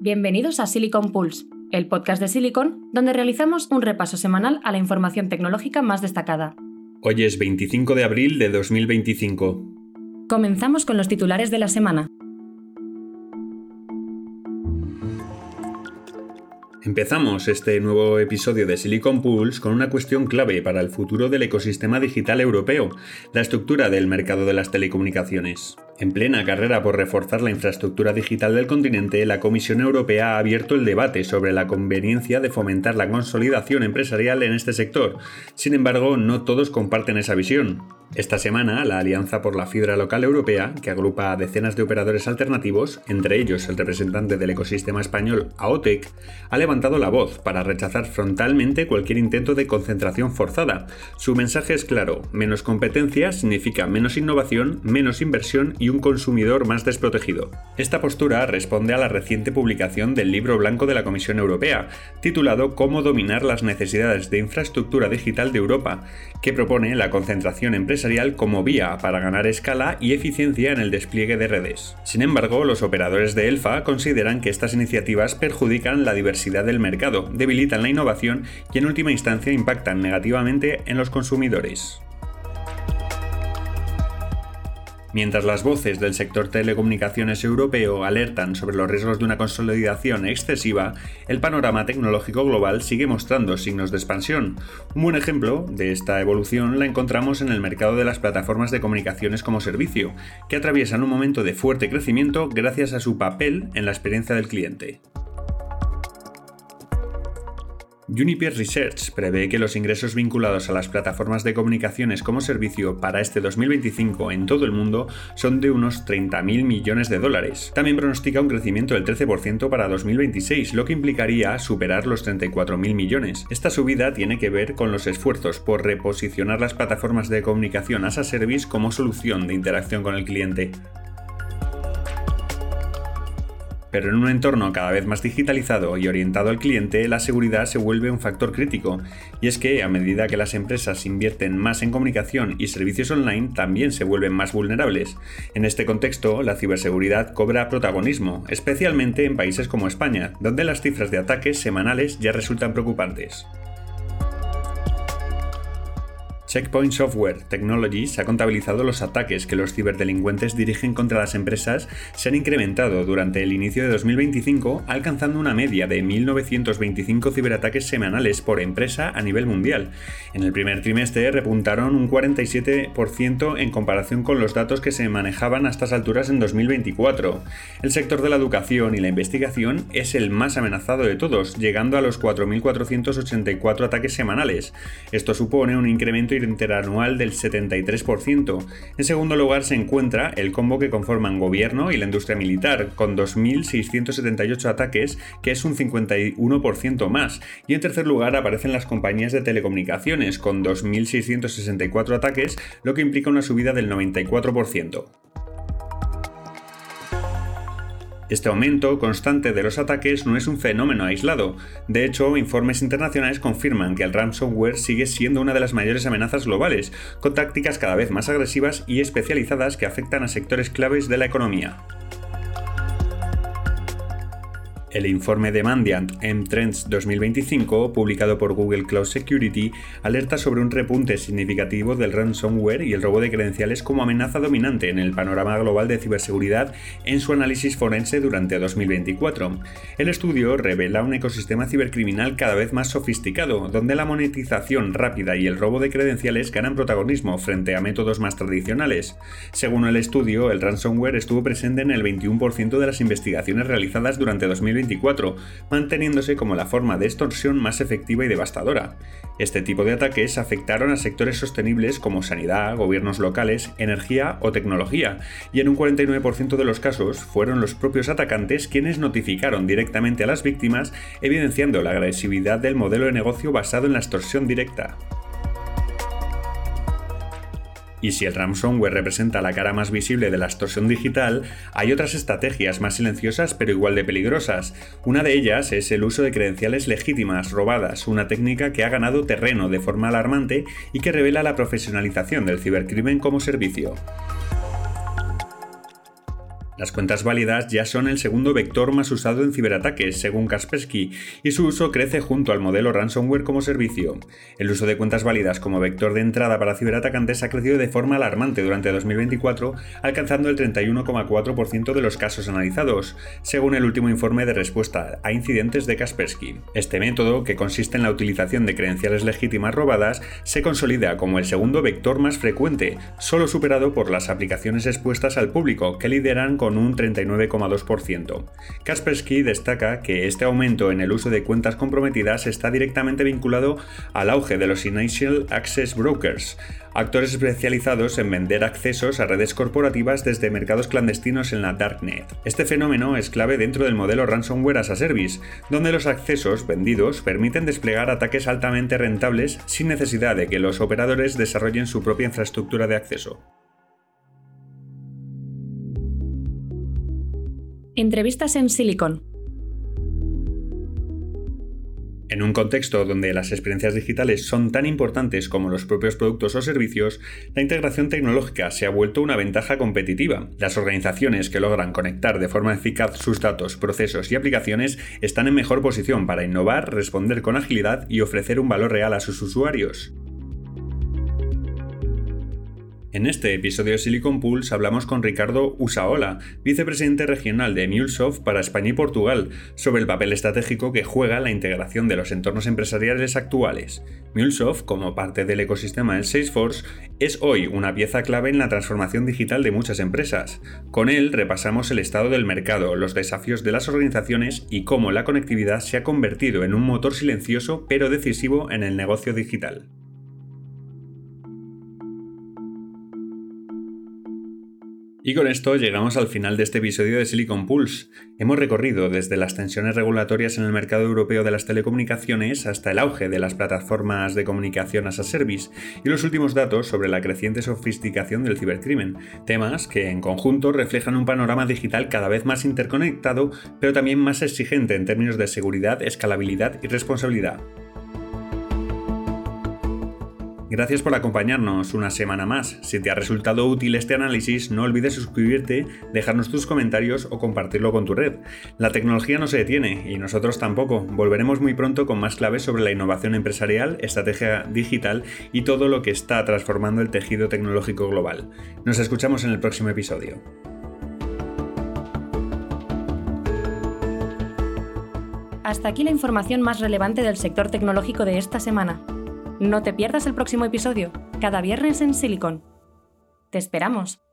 Bienvenidos a Silicon Pulse, el podcast de Silicon, donde realizamos un repaso semanal a la información tecnológica más destacada. Hoy es 25 de abril de 2025. Comenzamos con los titulares de la semana. Empezamos este nuevo episodio de Silicon Pulse con una cuestión clave para el futuro del ecosistema digital europeo, la estructura del mercado de las telecomunicaciones. En plena carrera por reforzar la infraestructura digital del continente, la Comisión Europea ha abierto el debate sobre la conveniencia de fomentar la consolidación empresarial en este sector. Sin embargo, no todos comparten esa visión. Esta semana, la Alianza por la Fibra Local Europea, que agrupa a decenas de operadores alternativos, entre ellos el representante del ecosistema español AOTEC, ha levantado la voz para rechazar frontalmente cualquier intento de concentración forzada. Su mensaje es claro: menos competencia significa menos innovación, menos inversión y un consumidor más desprotegido. Esta postura responde a la reciente publicación del Libro Blanco de la Comisión Europea, titulado Cómo dominar las necesidades de infraestructura digital de Europa, que propone la concentración empresarial como vía para ganar escala y eficiencia en el despliegue de redes. Sin embargo, los operadores de ELFA consideran que estas iniciativas perjudican la diversidad del mercado, debilitan la innovación y en última instancia impactan negativamente en los consumidores. Mientras las voces del sector telecomunicaciones europeo alertan sobre los riesgos de una consolidación excesiva, el panorama tecnológico global sigue mostrando signos de expansión. Un buen ejemplo de esta evolución la encontramos en el mercado de las plataformas de comunicaciones como servicio, que atraviesan un momento de fuerte crecimiento gracias a su papel en la experiencia del cliente. Juniper Research prevé que los ingresos vinculados a las plataformas de comunicaciones como servicio para este 2025 en todo el mundo son de unos 30.000 millones de dólares. También pronostica un crecimiento del 13% para 2026, lo que implicaría superar los 34.000 millones. Esta subida tiene que ver con los esfuerzos por reposicionar las plataformas de comunicación as a service como solución de interacción con el cliente. Pero en un entorno cada vez más digitalizado y orientado al cliente, la seguridad se vuelve un factor crítico. Y es que, a medida que las empresas invierten más en comunicación y servicios online, también se vuelven más vulnerables. En este contexto, la ciberseguridad cobra protagonismo, especialmente en países como España, donde las cifras de ataques semanales ya resultan preocupantes. Checkpoint Software Technologies ha contabilizado los ataques que los ciberdelincuentes dirigen contra las empresas se han incrementado durante el inicio de 2025, alcanzando una media de 1.925 ciberataques semanales por empresa a nivel mundial. En el primer trimestre repuntaron un 47% en comparación con los datos que se manejaban a estas alturas en 2024. El sector de la educación y la investigación es el más amenazado de todos, llegando a los 4.484 ataques semanales. Esto supone un incremento interanual del 73%. En segundo lugar se encuentra el combo que conforman gobierno y la industria militar, con 2.678 ataques, que es un 51% más. Y en tercer lugar aparecen las compañías de telecomunicaciones, con 2.664 ataques, lo que implica una subida del 94%. Este aumento constante de los ataques no es un fenómeno aislado. De hecho, informes internacionales confirman que el ransomware sigue siendo una de las mayores amenazas globales, con tácticas cada vez más agresivas y especializadas que afectan a sectores claves de la economía. El informe de Mandiant M-Trends 2025, publicado por Google Cloud Security, alerta sobre un repunte significativo del ransomware y el robo de credenciales como amenaza dominante en el panorama global de ciberseguridad en su análisis forense durante 2024. El estudio revela un ecosistema cibercriminal cada vez más sofisticado, donde la monetización rápida y el robo de credenciales ganan protagonismo frente a métodos más tradicionales. Según el estudio, el ransomware estuvo presente en el 21% de las investigaciones realizadas durante 2024, manteniéndose como la forma de extorsión más efectiva y devastadora. Este tipo de ataques afectaron a sectores sostenibles como sanidad, gobiernos locales, energía o tecnología, y en un 49% de los casos fueron los propios atacantes quienes notificaron directamente a las víctimas, evidenciando la agresividad del modelo de negocio basado en la extorsión directa. Y si el ransomware representa la cara más visible de la extorsión digital, hay otras estrategias más silenciosas pero igual de peligrosas. Una de ellas es el uso de credenciales legítimas robadas, una técnica que ha ganado terreno de forma alarmante y que revela la profesionalización del cibercrimen como servicio. Las cuentas válidas ya son el segundo vector más usado en ciberataques, según Kaspersky, y su uso crece junto al modelo ransomware como servicio. El uso de cuentas válidas como vector de entrada para ciberatacantes ha crecido de forma alarmante durante 2024, alcanzando el 31,4% de los casos analizados, según el último informe de respuesta a incidentes de Kaspersky. Este método, que consiste en la utilización de credenciales legítimas robadas, se consolida como el segundo vector más frecuente, solo superado por las aplicaciones expuestas al público, que lideran con un 39,2%. Kaspersky destaca que este aumento en el uso de cuentas comprometidas está directamente vinculado al auge de los Initial Access Brokers, actores especializados en vender accesos a redes corporativas desde mercados clandestinos en la Darknet. Este fenómeno es clave dentro del modelo Ransomware as a Service, donde los accesos vendidos permiten desplegar ataques altamente rentables sin necesidad de que los operadores desarrollen su propia infraestructura de acceso. Entrevistas en Silicon. En un contexto donde las experiencias digitales son tan importantes como los propios productos o servicios, la integración tecnológica se ha vuelto una ventaja competitiva. Las organizaciones que logran conectar de forma eficaz sus datos, procesos y aplicaciones están en mejor posición para innovar, responder con agilidad y ofrecer un valor real a sus usuarios. En este episodio de Silicon Pulse hablamos con Ricardo Usaola, vicepresidente regional de MuleSoft para España y Portugal, sobre el papel estratégico que juega la integración de los entornos empresariales actuales. MuleSoft, como parte del ecosistema del Salesforce, es hoy una pieza clave en la transformación digital de muchas empresas. Con él repasamos el estado del mercado, los desafíos de las organizaciones y cómo la conectividad se ha convertido en un motor silencioso pero decisivo en el negocio digital. Y con esto llegamos al final de este episodio de Silicon Pulse. Hemos recorrido desde las tensiones regulatorias en el mercado europeo de las telecomunicaciones hasta el auge de las plataformas de comunicación as a service y los últimos datos sobre la creciente sofisticación del cibercrimen, temas que en conjunto reflejan un panorama digital cada vez más interconectado, pero también más exigente en términos de seguridad, escalabilidad y responsabilidad. Gracias por acompañarnos una semana más. Si te ha resultado útil este análisis, no olvides suscribirte, dejarnos tus comentarios o compartirlo con tu red. La tecnología no se detiene y nosotros tampoco. Volveremos muy pronto con más claves sobre la innovación empresarial, estrategia digital y todo lo que está transformando el tejido tecnológico global. Nos escuchamos en el próximo episodio. Hasta aquí la información más relevante del sector tecnológico de esta semana. No te pierdas el próximo episodio, cada viernes en Silicon. ¡Te esperamos!